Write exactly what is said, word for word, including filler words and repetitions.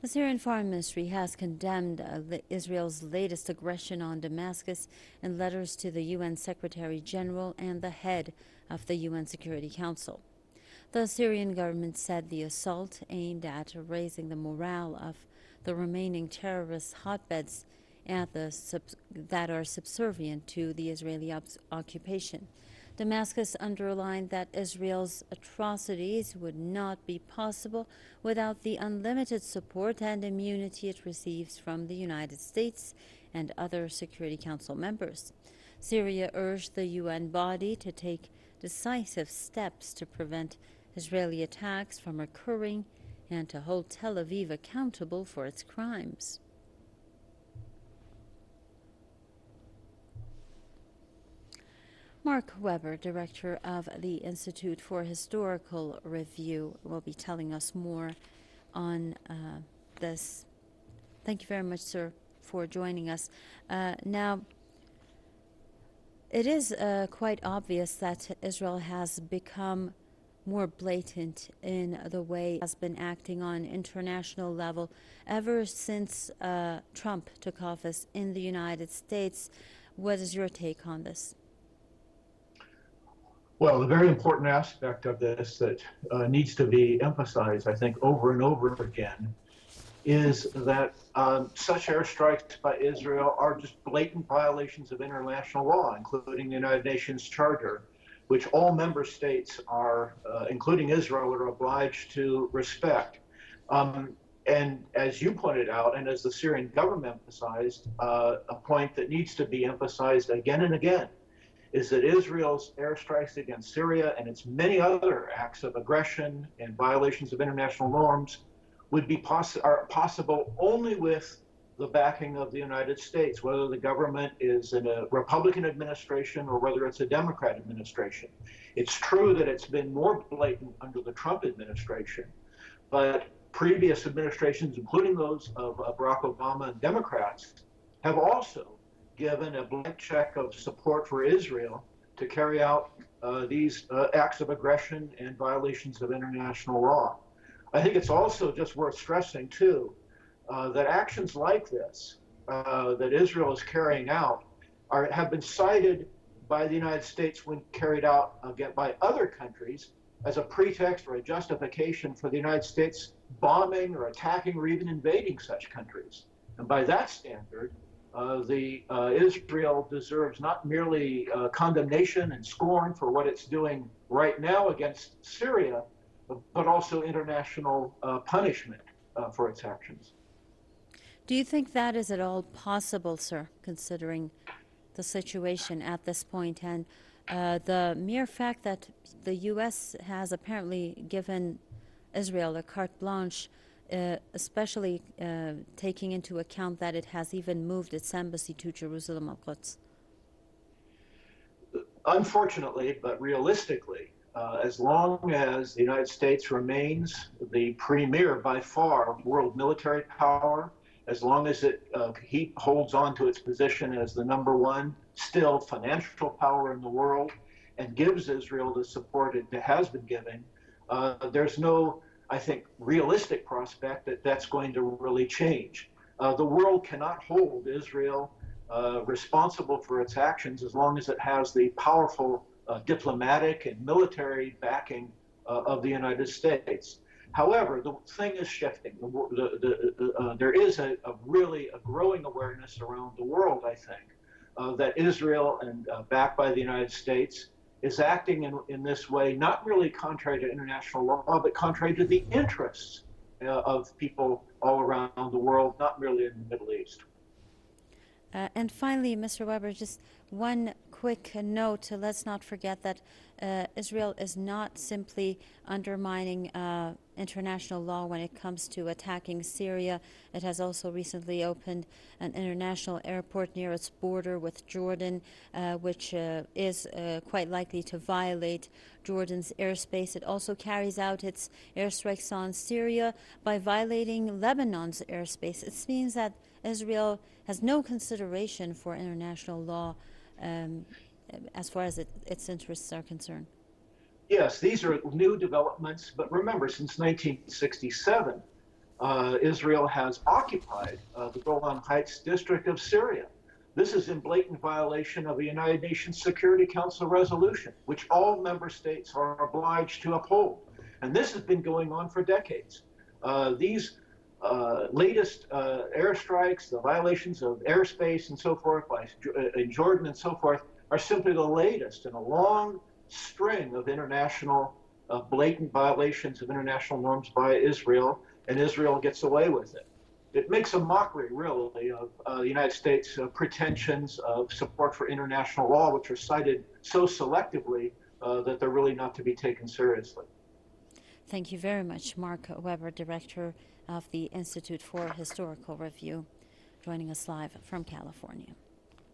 The Syrian Foreign Ministry has condemned uh, Israel's latest aggression on Damascus in letters to the U N Secretary General and the head of the U N Security Council. The Syrian government said the assault aimed at raising the morale of the remaining terrorist hotbeds at the that are subservient to the Israeli occupation. Damascus underlined that Israel's atrocities would not be possible without the unlimited support and immunity it receives from the United States and other Security Council members. Syria urged the U N body to take decisive steps to prevent Israeli attacks from occurring and to hold Tel Aviv accountable for its crimes. Mark Weber, director of the Institute for Historical Review, will be telling us more on uh, this. Thank you very much, sir, for joining us. Uh, now, it is uh, quite obvious that Israel has become more blatant in the way it has been acting on international level ever since uh, Trump took office in the United States. What is your take on this? Well, the very important aspect of this that uh, needs to be emphasized, I think, over and over again, is that um, such airstrikes by Israel are just blatant violations of international law, including the United Nations Charter, which all member states are, uh, including Israel, are obliged to respect. Um, and as you pointed out, and as the Syrian government emphasized, uh, a point that needs to be emphasized again and again, is that Israel's airstrikes against Syria and its many other acts of aggression and violations of international norms would be poss are possible only with the backing of the United States, whether the government is in a Republican administration or whether it's a Democrat administration. It's true that it's been more blatant under the Trump administration, but previous administrations, including those of uh, Barack Obama and Democrats, have also given a blank check of support for Israel to carry out uh, these uh, acts of aggression and violations of international law. I think it's also just worth stressing, too, uh, that actions like this uh, that Israel is carrying out are, have been cited by the United States when carried out again by other countries as a pretext or a justification for the United States bombing or attacking or even invading such countries. And by that standard, Uh, the uh, Israel deserves not merely uh, condemnation and scorn for what it's doing right now against Syria, but also international uh, punishment uh, for its actions. Do you think that is at all possible, sir, considering the situation at this point and uh, the mere fact that the U S has apparently given Israel a carte blanche, Uh, especially uh, taking into account that it has even moved its embassy to Jerusalem al-Quds? Unfortunately, but realistically, uh, as long as the United States remains the premier, by far, world military power, as long as it uh, he holds on to its position as the number one still financial power in the world and gives Israel the support it has been giving, uh, there's no I think, realistic prospect that that's going to really change. Uh, the world cannot hold Israel uh, responsible for its actions as long as it has the powerful uh, diplomatic and military backing uh, of the United States. However, the thing is shifting. The, the, the, uh, there is a, a really a growing awareness around the world, I think, uh, that Israel, and uh, backed by the United States, is acting in, in this way, not really contrary to international law, but contrary to the interests uh, of people all around the world, not merely in the Middle East. Uh, and finally, Mister Weber, just one quick note. Let's not forget that uh, Israel is not simply undermining uh, international law when it comes to attacking Syria. It has also recently opened an international airport near its border with Jordan, uh, which uh, is uh, quite likely to violate Jordan's airspace. It also carries out its airstrikes on Syria by violating Lebanon's airspace. It means that Israel has no consideration for international law um, as far as it, its interests are concerned. Yes, these are new developments, but remember, since nineteen sixty-seven, uh, Israel has occupied uh, the Golan Heights district of Syria. This is in blatant violation of the United Nations Security Council resolution, which all member states are obliged to uphold. And this has been going on for decades. Uh, these uh, latest uh, airstrikes, the violations of airspace and so forth by, uh, in Jordan and so forth, are simply the latest in a long string of international uh, blatant violations of international norms by Israel, and Israel gets away with it. It makes a mockery, really, of uh, the United States' uh, pretensions of support for international law, which are cited so selectively uh, that they're really not to be taken seriously. Thank you very much, Mark Weber, Director of the Institute for Historical Review, joining us live from California.